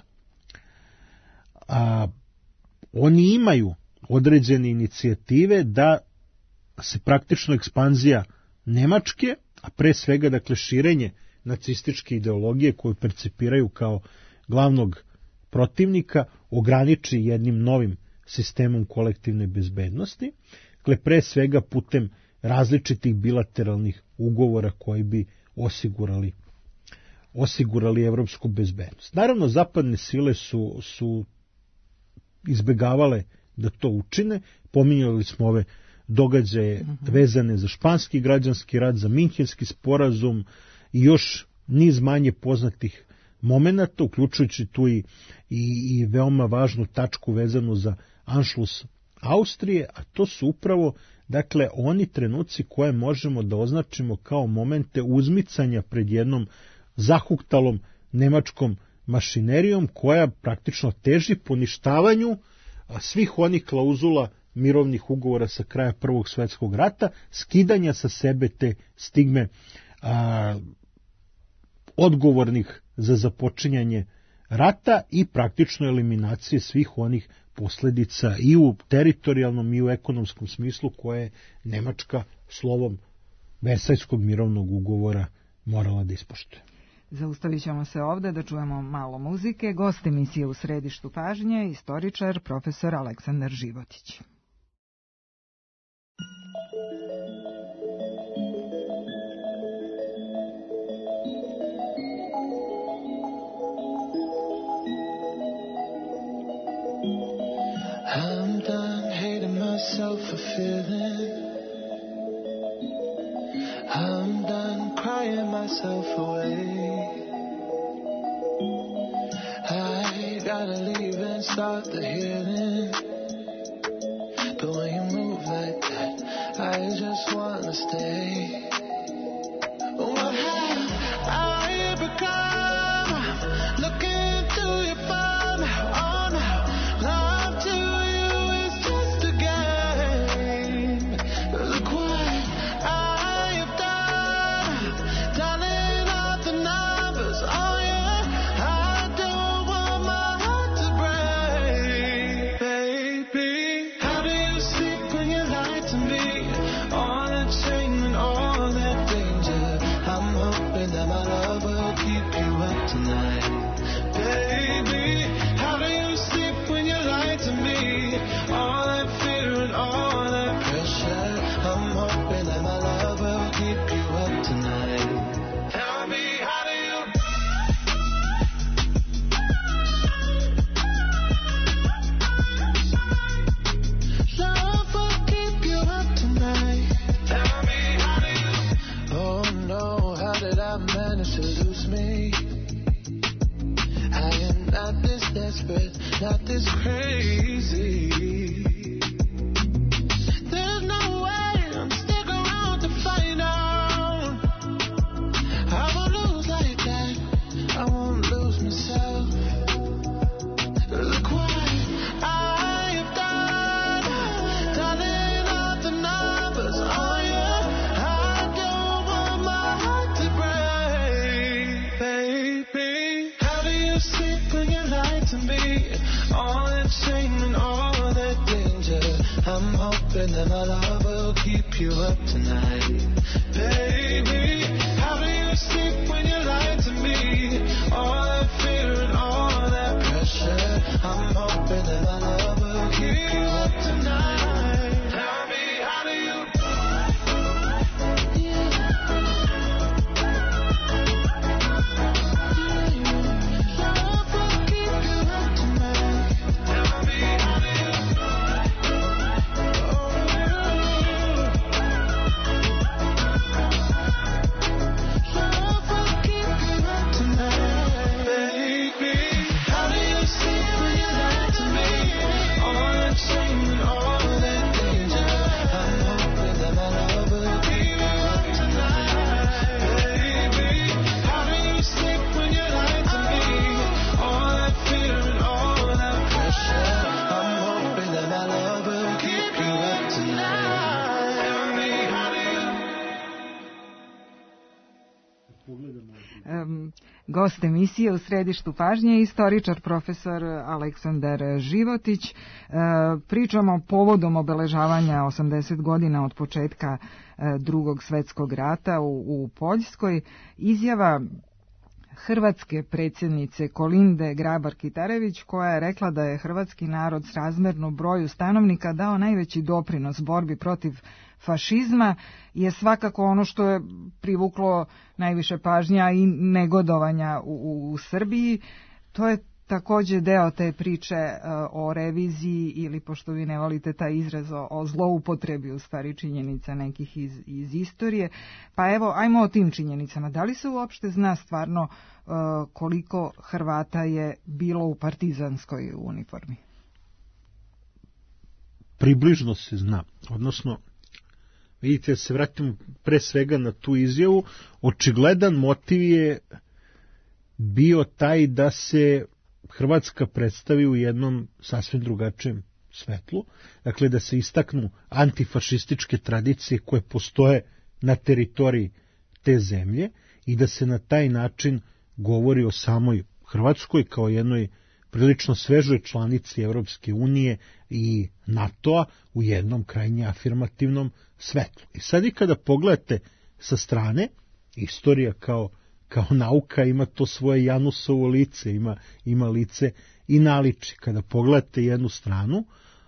A oni imaju određene inicijative da se praktično ekspanzija Nemačke, a pre svega dakle širenje nacističke ideologije koju percipiraju kao glavnog protivnika, ograniči jednim novim sistemom kolektivne bezbednosti, dakle pre svega putem različitih bilateralnih ugovora koji bi osigurali osigurali evropsku bezbednost. Naravno, zapadne sile su, su izbegavale da to učine. Pominjali smo ove događaje vezane za španski građanski rat, za Minhenski sporazum i još niz manje poznatih momenata, uključujući tu i, i, i veoma važnu tačku vezanu za Anšlus Austrije, a to su upravo dakle oni trenuci koje možemo da označimo kao momente uzmicanja pred jednom zahuktalom nemačkom mašinerijom koja praktično teži poništavanju svih onih klauzula mirovnih ugovora sa kraja Prvog svjetskog rata, skidanja sa sebe te stigme a, odgovornih za započinjanje rata i praktično eliminacije svih onih posljedica i u teritorijalnom i u ekonomskom smislu koje je Nemačka slovom Versajskog mirovnog ugovora morala da ispoštuje. Zaustavit ćemo se ovde da čujemo malo muzike. Gost emisije U središtu pažnje, istoričar profesor Aleksandar Životić. I'm done hating myself for feeling. I'm done crying myself away. I gotta leave and start the healing. But when you move like that, I just wanna stay. What have I become? Looking through your phone, oh no, love to you is just a game. Look what I have done, dialing out the numbers, oh yeah, I don't want my heart to break, baby. it's not this crazy. There's no way I'm stick around to find out. I won't lose like that. I won't lose myself. Look what I have done, tallying up the numbers on you. I don't want my heart to break, baby. How do you sleep when you lie to me? All that shame and all that danger. I'm hoping that my love will keep you up tonight, baby. How do you sleep when you lie to me? All that fear and all that pressure. I'm hoping that my love will keep you up tonight. Tell me, how do you? Love will keep you up tonight. Tell me, how do you? Love will keep you up tonight, baby. How do you sleep when you lie to me? All that shame and all that danger. I'm hoping that my love will keep you up tonight, baby. How do you sleep when you lie to me? All that fear and all that pressure. I'm hoping that my love will keep you up tonight. Tell me, how do you? Um, gost emisije u središtu pažnje je istoričar profesor Aleksandar Životić. E, pričamo povodom obeležavanja osamdeset godina od početka e, drugog svetskog rata u, u Poljskoj. Izjava hrvatske predsjednice Kolinde Grabar-Kitarević, koja je rekla da je hrvatski narod srazmjerno broju stanovnika dao najveći doprinos borbi protiv fašizma, je svakako ono što je privuklo najviše pažnja i negodovanja u, u Srbiji. To je također deo te priče uh, o reviziji, ili, pošto vi ne volite taj izraz, o, o zloupotrebi u stvari činjenica nekih iz, iz istorije. Pa evo, ajmo o tim činjenicama. Da li se uopšte zna stvarno uh, koliko Hrvata je bilo u partizanskoj uniformi? Približno se zna, odnosno vidite, da se vratimo pre svega na tu izjavu, očigledan motiv je bio taj da se Hrvatska predstavi u jednom sasvim drugačijem svetlu, dakle da se istaknu antifašističke tradicije koje postoje na teritoriji te zemlje i da se na taj način govori o samoj Hrvatskoj kao jednoj prilično svežoj članici Evropske unije i NATO-a u jednom krajnje afirmativnom svetlu. I sad i kada pogledate sa strane, istorija kao, kao nauka ima to svoje Janusovo lice, ima, ima lice i naliči. Kada pogledate jednu stranu,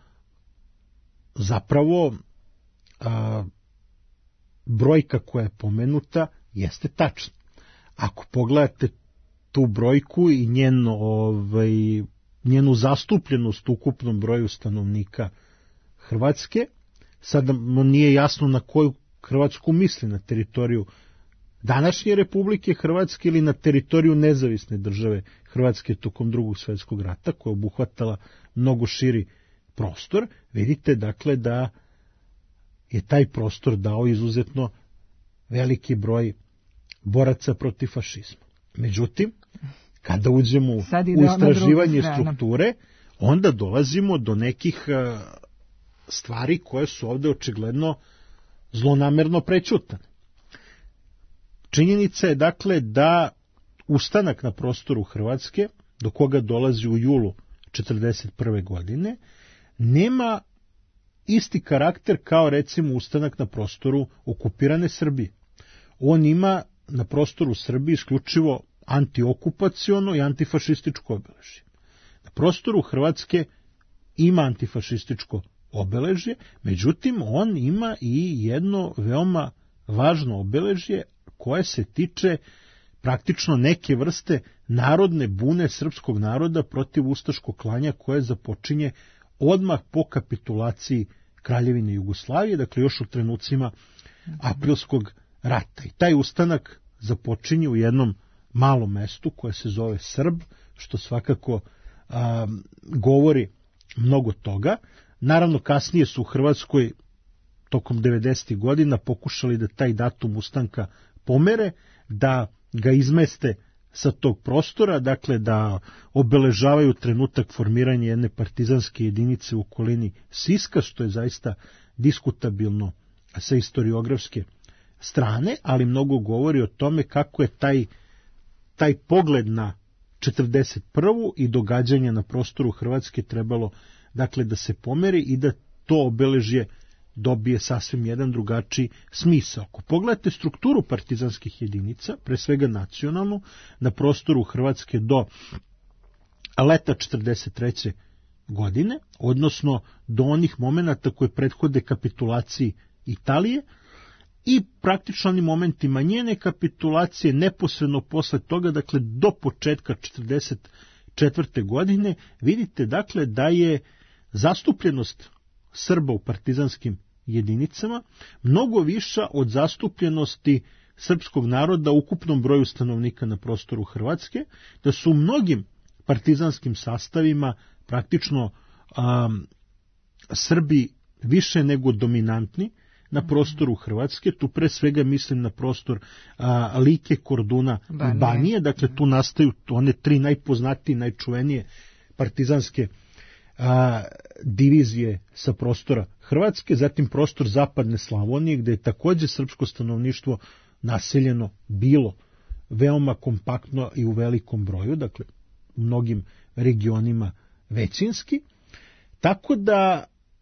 zapravo a, brojka koja je pomenuta jeste tačna. Ako pogledate tu brojku i njeno, ovaj, njenu zastupljenost u ukupnom broju stanovnika Hrvatske, sada nije jasno na koju Hrvatsku misli, na teritoriju današnje Republike Hrvatske ili na teritoriju nezavisne države Hrvatske tokom drugog svjetskog rata, koja je obuhvatala mnogo širi prostor. Vidite dakle da je taj prostor dao izuzetno veliki broj boraca protiv fašizma. Međutim, kada uđemo u istraživanje strukture, onda dolazimo do nekih stvari koje su ovdje očigledno zlonamerno prećutane. Činjenica je dakle da ustanak na prostoru Hrvatske, do koga dolazi u julu četrdeset prve godine, nema isti karakter kao recimo ustanak na prostoru okupirane Srbije. On ima na prostoru Srbije isključivo antiokupaciono i antifašističko obeležje. Na prostoru Hrvatske ima antifašističko obeležje, međutim on ima i jedno veoma važno obeležje koje se tiče praktično neke vrste narodne bune srpskog naroda protiv ustaškog klanja koje započinje odmah po kapitulaciji Kraljevine Jugoslavije, dakle još u trenucima aprilskog rata. I taj ustanak započinje u jednom malom mestu koje se zove Srb, što svakako a, govori mnogo toga. Naravno, kasnije su u Hrvatskoj tokom devedesetih godina pokušali da taj datum ustanka pomere, da ga izmeste sa tog prostora, dakle da obeležavaju trenutak formiranja jedne partizanske jedinice u okolini Siska, što je zaista diskutabilno sa historiografske strane, ali mnogo govori o tome kako je taj, taj pogled na četrdeset prvu i događanja na prostoru Hrvatske trebalo, dakle, da se pomeri i da to obeležje dobije sasvim jedan drugačiji smisao. Ako pogledate strukturu partizanskih jedinica, pre svega nacionalnu, na prostoru Hrvatske do leta četrdeset treće godine, odnosno do onih momenata koje prethode kapitulaciji Italije i praktično oni momentima njene kapitulacije neposredno posle toga, dakle do početka četrdeset četvrte godine, vidite dakle da je zastupljenost Srba u partizanskim jedinicama mnogo viša od zastupljenosti srpskog naroda u ukupnom broju stanovnika na prostoru Hrvatske, da su u mnogim partizanskim sastavima praktično um, Srbi više nego dominantni na prostoru Hrvatske, tu pre svega mislim na prostor a, Like, Korduna i Banije, dakle tu nastaju one tri najpoznatije, najčuvenije partizanske a, divizije sa prostora Hrvatske, zatim prostor zapadne Slavonije, gde je takođe srpsko stanovništvo naseljeno bilo veoma kompaktno i u velikom broju, dakle u mnogim regionima većinski, tako da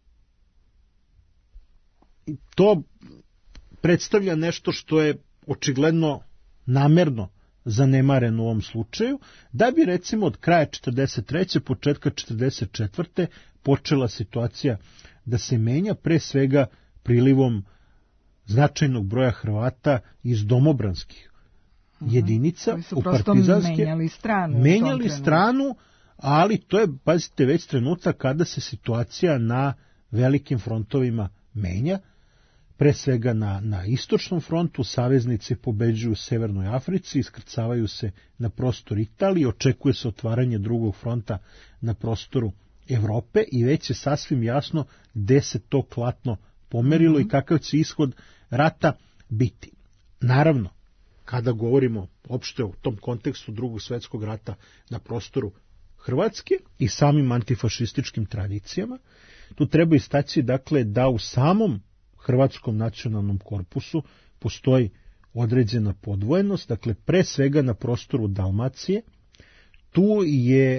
to predstavlja nešto što je očigledno namerno zanemaren u ovom slučaju, da bi recimo od kraja četrdeset treće početka četrdeset četvrte počela situacija da se menja, pre svega prilivom značajnog broja Hrvata iz domobranskih jedinica koji su u prosto partizanske, menjali stranu. menjali stranu, ali to je, pazite, već trenutak kada se situacija na velikim frontovima menja, pre svega na, na istočnom frontu, saveznici pobeđuju u Severnoj Africi, iskrcavaju se na prostor Italije, očekuje se otvaranje drugog fronta na prostoru Evrope i već je sasvim jasno gde se to klatno pomerilo mm-hmm. i kakav će ishod rata biti. Naravno, kada govorimo opšte u tom kontekstu drugog svetskog rata na prostoru Hrvatske i samim antifašističkim tradicijama, tu treba istaći dakle da u samom Hrvatskom nacionalnom korpusu postoji određena podvojenost, dakle pre svega na prostoru Dalmacije, tu je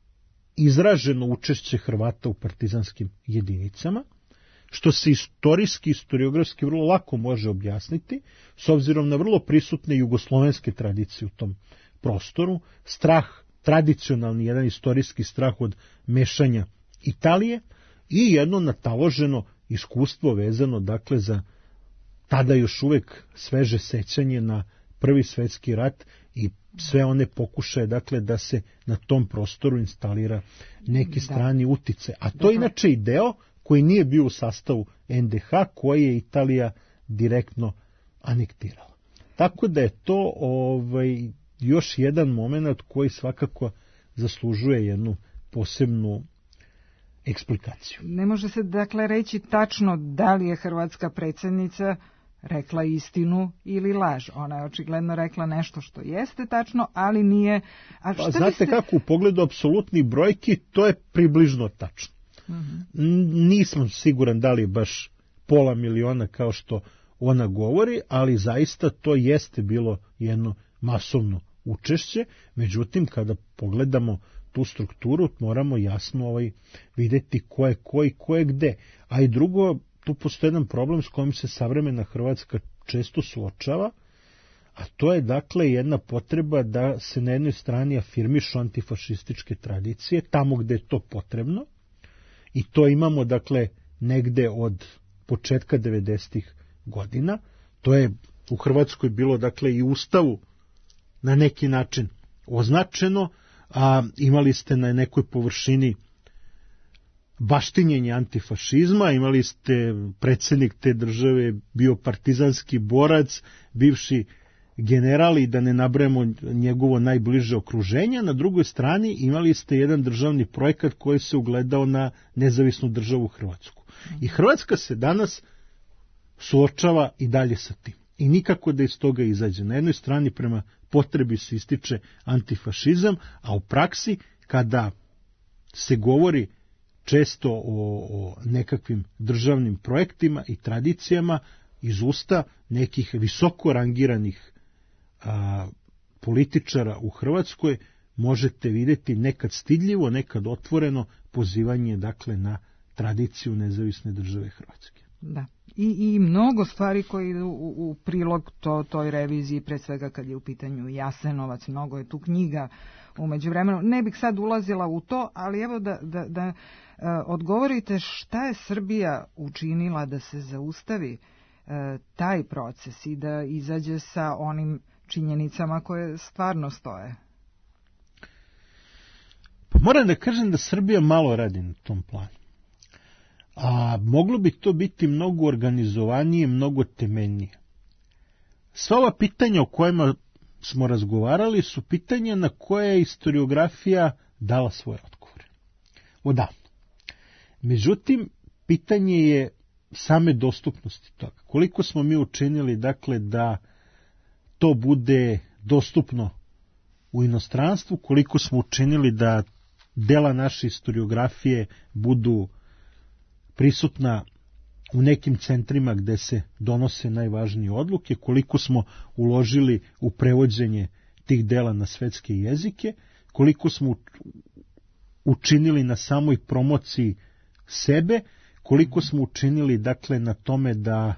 izraženo učešće Hrvata u partizanskim jedinicama, što se istorijski, historiografski vrlo lako može objasniti, s obzirom na vrlo prisutne jugoslovenske tradicije u tom prostoru, strah, tradicionalni jedan istorijski strah od mešanja Italije i jedno nataloženo iskustvo vezano dakle za tada još uvek sveže sećanje na Prvi svetski rat i sve one pokušaje dakle da se na tom prostoru instalira neki strani da. utice. A to je inače i deo koji nije bio u sastavu en de ha, koji je Italija direktno anektirala. Tako da je to ovaj, još jedan moment koji svakako zaslužuje jednu posebnu eksplikaciju. Ne može se dakle reći tačno da li je hrvatska predsjednica rekla istinu ili laž. Ona je očigledno rekla nešto što jeste tačno, ali nije... A šta pa, znate biste... kako, u pogledu apsolutnih brojki, to je približno tačno. Mm-hmm. Nisam siguran da li je baš pola miliona kao što ona govori, ali zaista to jeste bilo jedno masovno učešće. Međutim, kada pogledamo tu strukturu, moramo jasno ovaj, vidjeti ko je ko i ko je gde. A i drugo, tu postoji jedan problem s kojim se savremena Hrvatska često suočava, a to je dakle jedna potreba da se na jednoj strani afirmišu antifašističke tradicije, tamo gde je to potrebno, i to imamo dakle negde od početka devedesetih godina. To je u Hrvatskoj bilo dakle i u Ustavu na neki način označeno, a imali ste na nekoj površini baštinjenje antifašizma, imali ste predsjednik te države, bio partizanski borac, bivši general i da ne nabrajamo njegovo najbliže okruženje. Na drugoj strani imali ste jedan državni projekat koji se ugledao na nezavisnu državu Hrvatsku. I Hrvatska se danas suočava i dalje sa tim. I nikako da iz toga izađe. Na jednoj strani prema potrebi se ističe antifašizam, a u praksi kada se govori često o, o nekakvim državnim projektima i tradicijama iz usta nekih visoko rangiranih a, političara u Hrvatskoj, možete vidjeti nekad stidljivo, nekad otvoreno pozivanje dakle na tradiciju nezavisne države Hrvatske. Da. I, i mnogo stvari koji idu u, u prilog to, toj reviziji, pre svega kad je u pitanju Jasenovac, mnogo je tu knjiga u međuvremenu. Ne bih sad ulazila u to, ali evo da, da, da e, odgovorite šta je Srbija učinila da se zaustavi e, taj proces i da izađe sa onim činjenicama koje stvarno stoje. Pa moram da kažem da Srbija malo radi na tom planu. A moglo bi to biti mnogo organizovanije, mnogo temeljnije. Sva ova pitanja o kojima smo razgovarali su pitanja na koje je historiografija dala svoje odgovore. Odavno. Međutim, pitanje je same dostupnosti toga. Koliko smo mi učinili, dakle, da to bude dostupno u inostranstvu, koliko smo učinili da dela naše historiografije budu prisutna u nekim centrima gde se donose najvažnije odluke, koliko smo uložili u prevođenje tih dela na svetske jezike, koliko smo učinili na samoj promociji sebe, koliko smo učinili dakle na tome da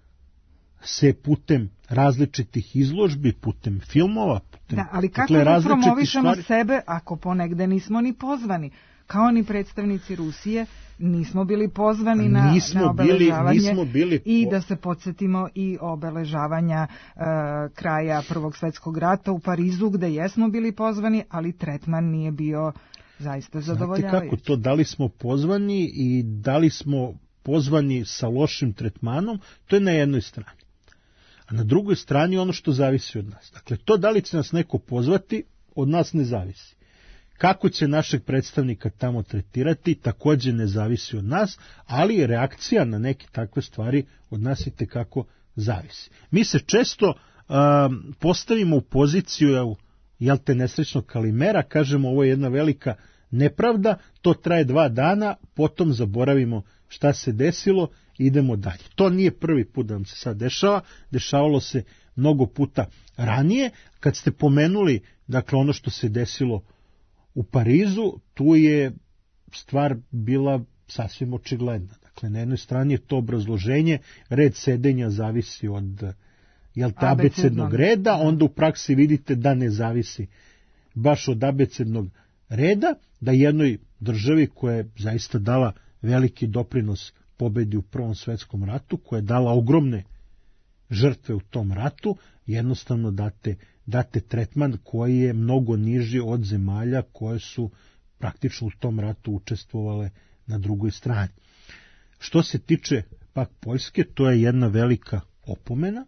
se putem različitih izložbi, putem filmova, putem da, ali kako dakle, da promovišemo stvari... sebe ako ponegde nismo ni pozvani? Kao ni predstavnici Rusije nismo bili pozvani na, nismo na obeležavanje bili, nismo bili... i da se podsjetimo i obeležavanja e, kraja Prvog svjetskog rata u Parizu gde jesmo bili pozvani, ali tretman nije bio zaista zadovoljavajući. Znate kako to, da li smo pozvani i da li smo pozvani sa lošim tretmanom, to je na jednoj strani. A na drugoj strani ono što zavisi od nas. Dakle, to da li će nas neko pozvati, od nas ne zavisi. Kako će našeg predstavnika tamo tretirati, također ne zavisi od nas, ali reakcija na neke takve stvari od nas i tekako zavisi. Mi se često um, postavimo u poziciju, jel te, nesrećnog Kalimera, kažemo ovo je jedna velika nepravda, to traje dva dana, potom zaboravimo šta se desilo, idemo dalje. To nije prvi put da nam se sad dešava, dešavalo se mnogo puta ranije. Kad ste pomenuli, dakle, ono što se desilo u Parizu, tu je stvar bila sasvim očigledna. Dakle, na jednoj strani je to obrazloženje, red sedenja zavisi od jel te, abecednog reda, onda u praksi vidite da ne zavisi baš od abecednog reda, da jednoj državi koja je zaista dala veliki doprinos pobedi u Prvom svjetskom ratu, koja je dala ogromne žrtve u tom ratu, jednostavno date, date tretman koji je mnogo niži od zemalja koje su praktično u tom ratu učestvovale na drugoj strani. Što se tiče pak Poljske, to je jedna velika opomena.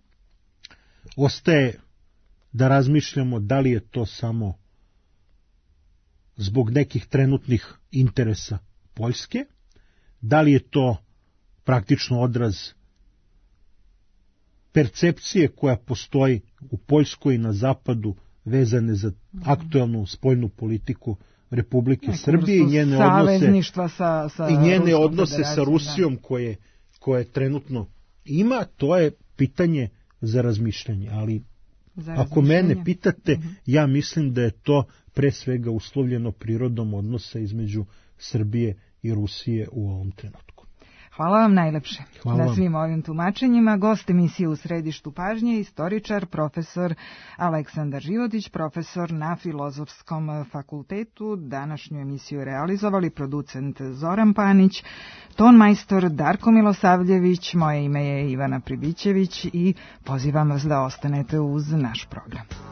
Ostaje da razmišljamo da li je to samo zbog nekih trenutnih interesa Poljske, da li je to praktično odraz percepcije koja postoji u Poljskoj i na zapadu vezane za aktuelnu spoljnu politiku Republike Neku Srbije i njene odnose, sa, sa i njene odnose sa Rusijom da. koje, koje trenutno ima, to je pitanje za razmišljanje, ali za ako mene pitate, uh-huh. ja mislim da je to pre svega uslovljeno prirodom odnosa između Srbije i Rusije u ovom trenutku. Hvala vam najlepše Hvala na svim ovim tumačenjima. Gost emisije U središtu pažnje, istoričar, profesor Aleksandar Životić, profesor na Filozofskom fakultetu. Današnju emisiju realizovali producent Zoran Panić, tonmajstor Darko Milosavljević, moje ime je Ivana Pribićević i pozivam vas da ostanete uz naš program.